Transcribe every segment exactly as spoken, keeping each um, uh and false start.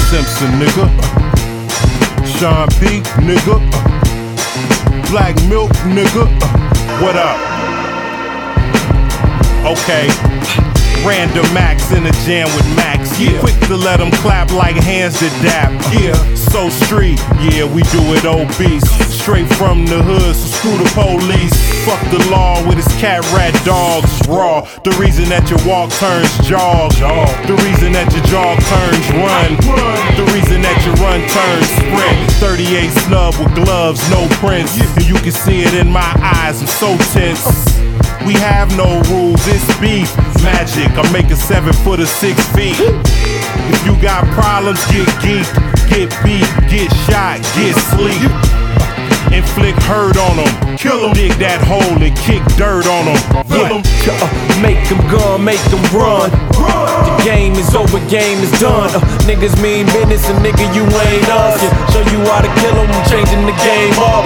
Simpson, nigga. Sean P, nigga. Black Milk, nigga. What up? Okay. Random Max in the jam with Max. Yeah. Quick to let them clap like hands to dap. Yeah. So street, yeah, we do it obese. Straight from the hood, so screw the police. Fuck the law with his cat rat dogs. Raw. The reason that your walk turns jog. The reason that your jog turns run. The reason that your run turns sprint. thirty-eight snub with gloves, no prints. And you can see it in my eyes, I'm so tense. We have no rules, it's beef. Magic, I make a seven foot or six feet. If you got problems, get geeked, get beat, get shot, get sleep. Inflict hurt on them, kill them, dig that hole and kick dirt on them. Yeah, uh, make them gun, make them run. The game is over, game is done. Uh, niggas mean business and nigga you ain't us. Yeah, show you how to kill them, changing the game up.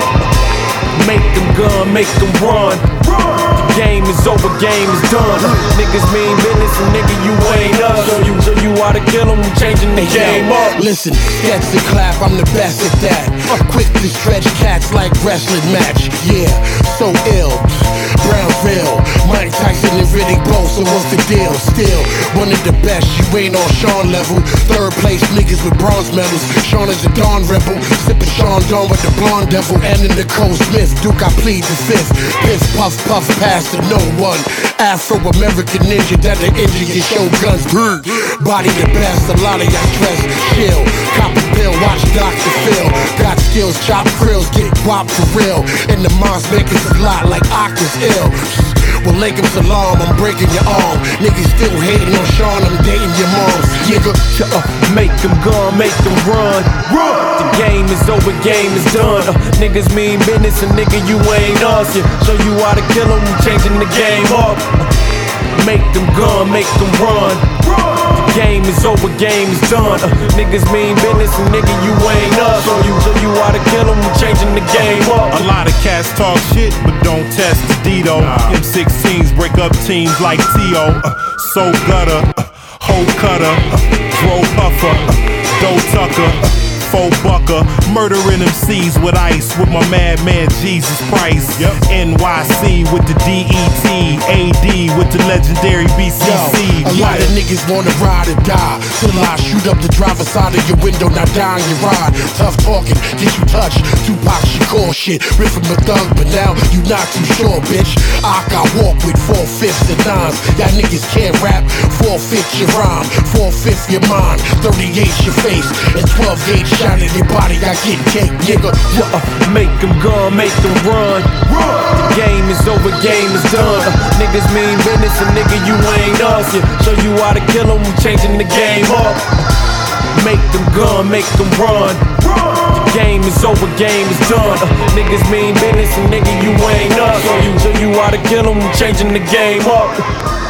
Make them gun, make them run. The game is over, game is done. Uh, niggas mean business and nigga you ain't us. Show you, show you how to kill them, changing the hey, game yo, up. Listen, sketch and clap, I'm the best at that. Uh, quick to stretch cats like wrestling match. Yeah, so ill. Brownville, Mike Tyson and Riddick Bowe, so what's the deal? Still, one of the best, you ain't on Sean level. Third place niggas with bronze medals. Sean is a Dawn rebel, sipping Sean Dawn with the blonde devil. And in Nicole Smith, Duke I plead the fifth. Piff, puff, puff, pass to no one. Afro-American ninja that'll injure your shoguns. Body the best, a lot of y'all stress. Chill, cop a pill, watch Doctor Phil. Got skills, chop krills, get guap for real. And the moms make us a lot like Octa's ill. Well, Lakem Salam, I'm breaking your arm. Niggas still hating on Sean, I'm dating your moms. Nigga, uh, make them gun, make them run. Run. The game is over, game is done. Uh, niggas mean business and nigga you ain't us. Yeah, show you how to kill them, changing the game up. Uh, make them gun, make them run. The game is over, game is done. Uh, niggas mean business and nigga you ain't us. Show you, show you how to kill them, changing the game up. A lot of cats talk shit, but don't test the Dito. M sixteens break up teams like T O. Uh, so gutter, uh, hoe cutter, uh, dro puffer, uh, dough tucker, uh, faux bucker. Murdering M Cs with ice with my madman Jesus Price. Yep. N Y C with the D E T, A D with the legendary B C C. Yo, a lot of niggas wanna ride or die. Till I shoot up the driver's side of your window, not die on your ride. Tough talking, get you touched. Tupac Shakur shit, ripped from a thug, but now you not too sure, bitch. I got walk with four fifths and nines. Y'all niggas can't rap, four fifths your rhyme, four fifths your mind, thirty-eight your face, and twelve gauge shot in your body. I get cake, nigga. Uh, make them gun, make them run. The game is over, game is done. Uh, niggas mean business and nigga you ain't us. Yeah, show you how to kill them, changing the game up. Make them gun, make them run. The game is over, game is done. Uh, niggas mean business and nigga you ain't us. Show you, show you how to kill them, changing the game up.